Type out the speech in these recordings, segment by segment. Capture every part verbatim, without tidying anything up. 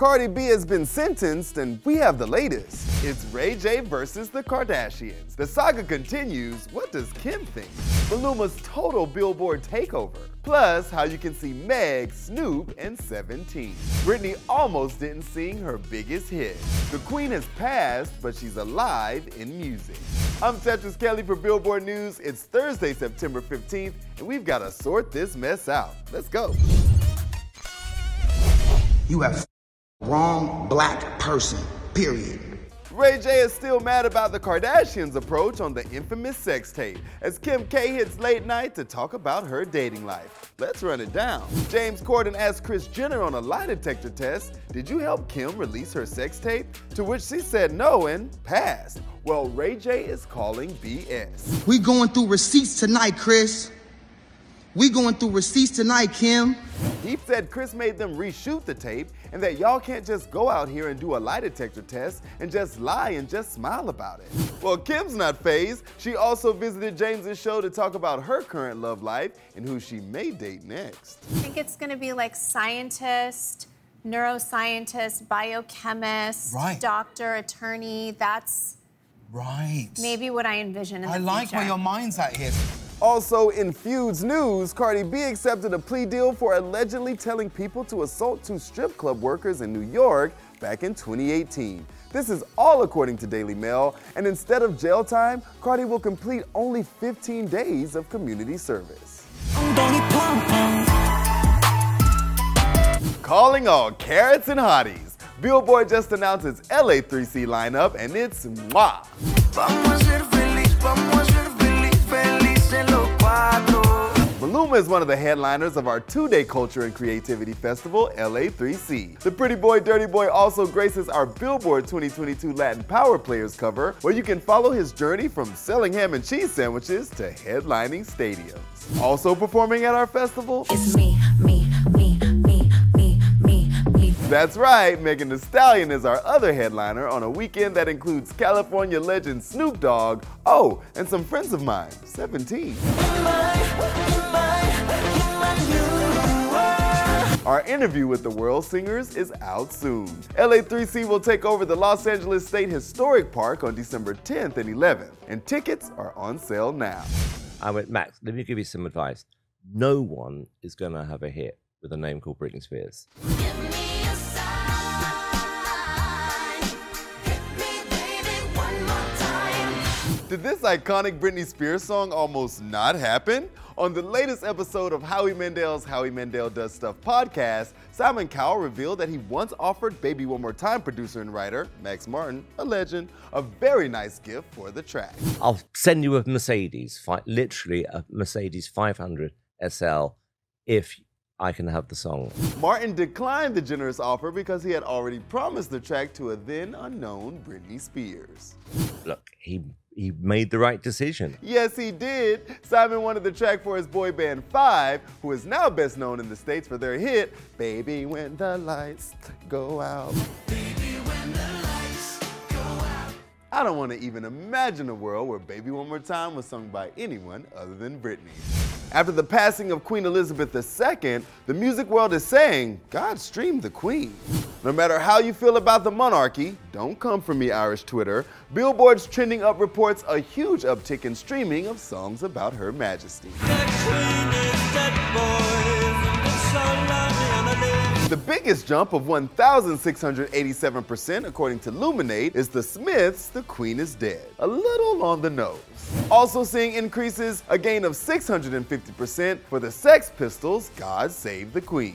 Cardi B has been sentenced, and we have the latest. It's Ray J versus the Kardashians. The saga continues. What does Kim think? Maluma's total Billboard takeover. Plus, how you can see Meg, Snoop, and seventeen. Britney almost didn't sing her biggest hit. The Queen has passed, but she's alive in music. I'm Tetris Kelly for Billboard News. It's Thursday, September fifteenth, and we've got to sort this mess out. Let's go. You have wrong black person, period. Ray J is still mad about the Kardashians' approach on the infamous sex tape, as Kim K hits late night to talk about her dating life. Let's run it down. James Corden asked Kris Jenner on a lie detector test, did you help Kim release her sex tape? To which she said no and passed. Well, Ray J is calling B S. We going through receipts tonight, Kris. We going through receipts tonight, Kim. He said Kris made them reshoot the tape and that y'all can't just go out here and do a lie detector test and just lie and just smile about it. Well, Kim's not fazed. She also visited James's show to talk about her current love life and who she may date next. I think it's gonna be like scientist, neuroscientist, biochemist, right. doctor, attorney. That's right. maybe what I envision in the I like future. where your mind's at here. Also, in Feuds news, Cardi B accepted a plea deal for allegedly telling people to assault two strip club workers in New York back in twenty eighteen. This is all according to Daily Mail, and instead of jail time, Cardi will complete only fifteen days of community service. Calling all carrots and hotties. Billboard just announced its L A three C lineup, and it's mwah. Maluma is one of the headliners of our two-day Culture and Creativity Festival, L A three C. The Pretty Boy Dirty Boy also graces our Billboard twenty twenty-two Latin Power Players cover, where you can follow his journey from selling ham and cheese sandwiches to headlining stadiums. Also performing at our festival, it's me, me, me, me, me, me, me. That's right, Megan Thee Stallion is our other headliner on a weekend that includes California legend Snoop Dogg, oh, and some friends of mine, seventeen. Our interview with the world singers is out soon. L A three C will take over the Los Angeles State Historic Park on December tenth and eleventh, and tickets are on sale now. I went, Max, let me give you some advice. No one is going to have a hit with a name called Britney Spears. Give me a sign. Hit me, baby, one more time. Did this iconic Britney Spears song almost not happen? On the latest episode of Howie Mandel's Howie Mandel Does Stuff podcast, Simon Cowell revealed that he once offered Baby One More Time producer and writer, Max Martin, a legend, a very nice gift for the track. I'll send you a Mercedes, fi- literally a Mercedes five hundred S L, if I can have the song. Martin declined the generous offer because he had already promised the track to a then unknown Britney Spears. Look, he he made the right decision. Yes, he did. Simon wanted the track for his boy band Five, who is now best known in the States for their hit, Baby When the Lights Go Out. Baby, when the lights go out. I don't want to even imagine a world where Baby One More Time was sung by anyone other than Britney. After the passing of Queen Elizabeth the Second, the music world is saying, God stream the Queen. No matter how you feel about the monarchy, don't come for me, Irish Twitter, Billboard's Trending Up reports a huge uptick in streaming of songs about Her Majesty. The biggest jump of one thousand six hundred eighty-seven percent, according to Luminate, is The Smiths' The Queen is Dead. A little on the nose. Also seeing increases, a gain of six hundred fifty percent for the Sex Pistols' God Save the Queen.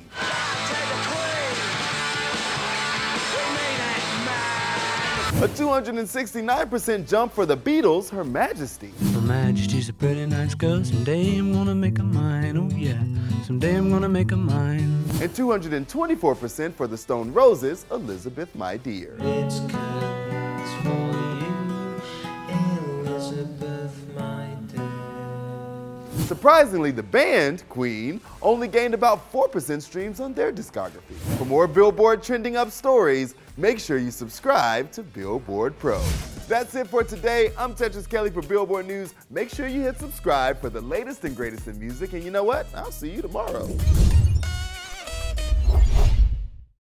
A two hundred sixty-nine percent jump for the Beatles' Her Majesty. Her Majesty's a pretty nice girl, someday I'm gonna make her mine, oh yeah, someday I'm gonna make her mine. And two hundred twenty-four percent for the Stone Roses' Elizabeth, My Dear. It's curtains for you, Elizabeth, my dear. Surprisingly, the band, Queen, only gained about four percent streams on their discography. For more Billboard Trending Up stories, make sure you subscribe to Billboard Pro. That's it for today. I'm Tetris Kelly for Billboard News. Make sure you hit subscribe for the latest and greatest in music, and you know what? I'll see you tomorrow.